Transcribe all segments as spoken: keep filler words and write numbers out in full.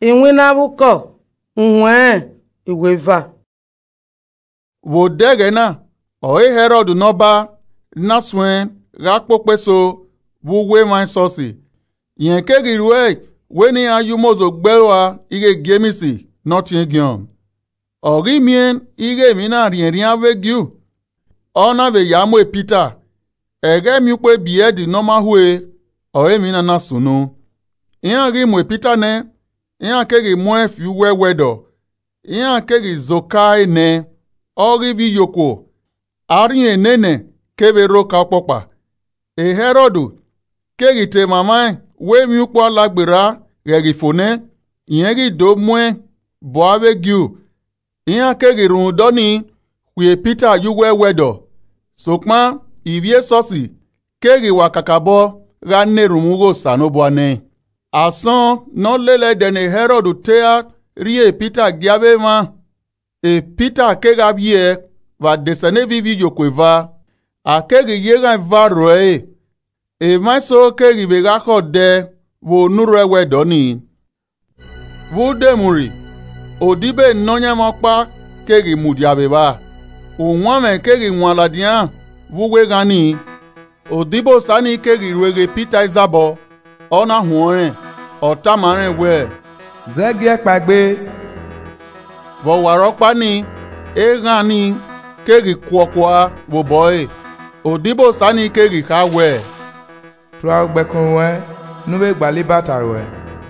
Inwinabuko, unwe, iweva. Wo dege na, oe Herod noba, naswen, rakpokpeso, wuwe my sosi. Yen kegi ruwe, weni ayumozo gberwa, ige gemisi, not yengion. Ori mien, ige mina rien rien vegyu. Ona ve yamo e Peter. Ege miukwe biye di noma hue, oe mina nasunu. Iyan ri mwe Peter ne, iyan kegi mwe fiuwe wedo. Iyan kegi zokai ne, ori vi yoko. Ari enene, kebe roka popa. E Herodu, kegi te mamai, we miukwa lagbera, regi fone, iyan ri do mwe, boave gyu. Iyan kegi rundoni, kwe Peter yuwe wedo. Sokma, ivye sosi, kegi wakakabo, rane rumugo sanobwane. Asan, non lele dene Herod tea, rie Peter giabe ma. E Peter kega bie, va desene vivi yokweva. A kegi yega va roe. E maiso kegi vega kode, vo nure wedoni. Vude muri. Odibe nonya mokpa, kegi mudiabe ba. Unwame kegi nwaladian, vuwe gani. Odibo sani kegi ruege Peter izabo. Ona huore, otamare we. Zegie pagbe. Vo warokpa ni, e gani, kegi kwokwa, vo boy. Odibo sani kegi ka we. Tua gbekunwe, nube gbali batarwe.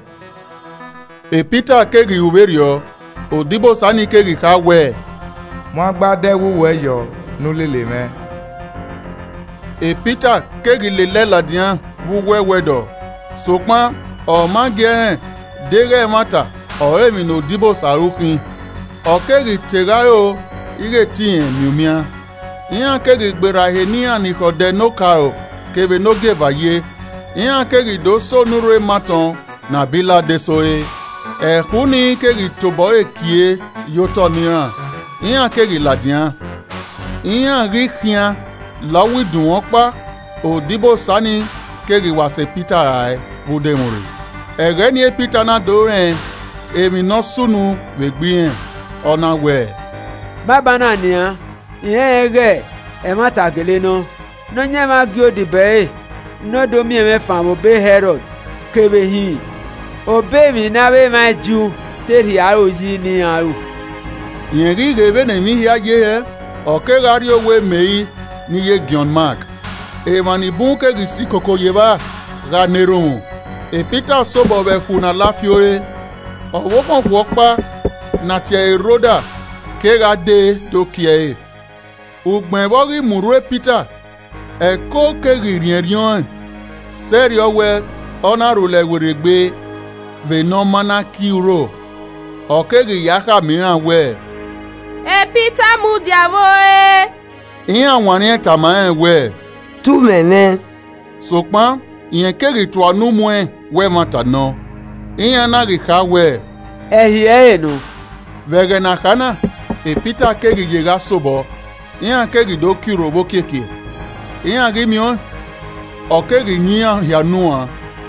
E Peter kegi uberio, odibo sani kegi ka we. Mwa gba dewu we yo, nulele me. E Peter kegi lele ladian, vuwe wedo. Sokma, o magere, dege mata, o emi no dibo sarukin. O kegi tegayo, ige tiyen miumia. Iyan kegi gberahe ni anikode no karo, kebe no gevaye. Iyan kegi do so nure maton, na bila desoe. E huni kegi toboe kie, yoto niran. Iyan kegi ladian. Iyan rikian, lawi duwokpa, o dibo sani, kegi wase Peter ai, vude muri. Ege ni e Peter na doren, emi no sunu vegbien, ona we. Baba na niya, ihe ege, e mata gele no, no nye ma gyo di be, no do mi eme famo be Herod, kebe hi. Obe mi na be ma ju, teri aro yi ni aro. Yen ri rebe ne mi hia ye he, oke gari owe mei, ni ye gion mark. E mani bunke gisi koko yeba, ga neron. E Peter sobo be kuna lafioe. O wokon wokpa, na tia eroda, ke ga de do kie. Ugben bogi murue Peter, e ko ke rien rien. Serio we, ona rule weregbe, ve no mana kiuro. O ke gi yaka miran we. E Peter mu diavoe. Iyan wani tama en we. Tu mene. Sokpan, iyan kegi to anu mwen we mata no. Iyan na gi ka we. Ehi e no. Vege na kana, e Peter kegi yega sobo. Iyan kegi do kiro bo keke. Iyan gi mion. O kegi nyian ya nua.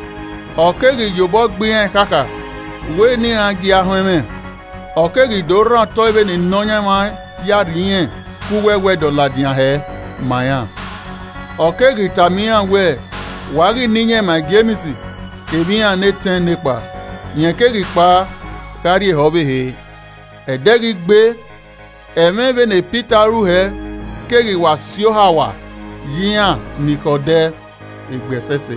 O kegi yobo gbien kaka. We ni agi ahweme. O kegi do ran to ebe ni nonya ma ya rien. Kuwe we do ladian he. Maya. O kegi tamian we. Wagi ninye ma gemisi. Kebi an eten nepa. Yen kegi pa. Kari hobe he. Edegi gbe. Emebe ne Peter ruhe. Kegi wa sio hawa. Yian nikode. Igbesese.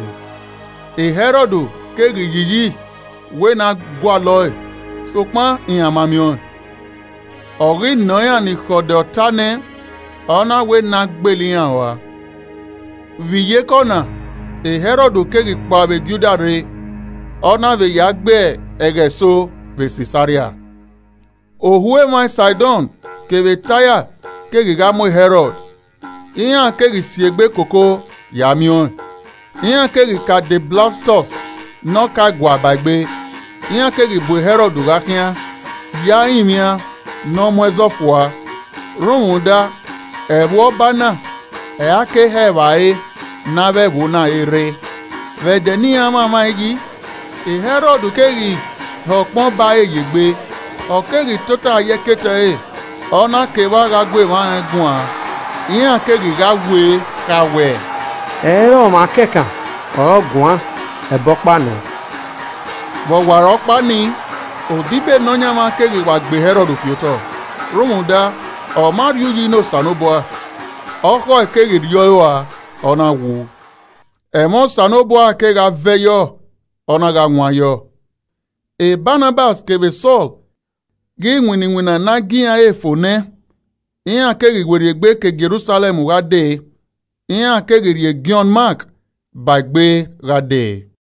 E Herodu kegi yiyi. We na gwa loe. Sokma inyamamion. Ori noya nikode otane. Ona we na gbelian wa. Viye kona. E Herodu kegi pa be Judare. Ona ve yagbe egeso ve Caesarea. Ohue my Sidon keve taya kegi gamo Herod. Iyan kegi siegbe koko yamion. Iyan kegi ka de Blastus no ka gwa bagbe. Iyan kegi bu Herod gakia. Ya imia no mwezofwa. Rumunda ewo bana e ake hevae na vebu na ere. Vedeni ama maigi. E Herod kegi ọ̀pọ̀n bá èyí gbé ọ̀kẹ́rì tó tà yẹ kété e ọ̀nà kẹwàá ra gbé wọn gùn à ìyẹn kẹ́rì ra wé ra wẹ̀. ẹ̀rọ ọmọ akẹ́kàn ọ̀ọ́gùn ẹ̀bọ́ pàná. wọ̀wàrọ̀ pa ni òdìbẹ̀ nọ́nyà máa kẹ́rì wà gbé Herod fiotọ̀ rómùdá ọ̀márìú yìí ní sànúbọ̀à ọkọ̀ ìkẹ́rì yọ̀ wá ọ̀nà wò ẹ̀mọ́ sànúbọ̀à kẹ́rì avẹ́yọ̀ ọ̀nà ga nwayọ̀. e Barnabas kebe Saul gị nwiniwina na gị ya efone ihe akeghi were egbe ke Jerusalem ghade ihe akeghi Gion Mark bagbe ghade.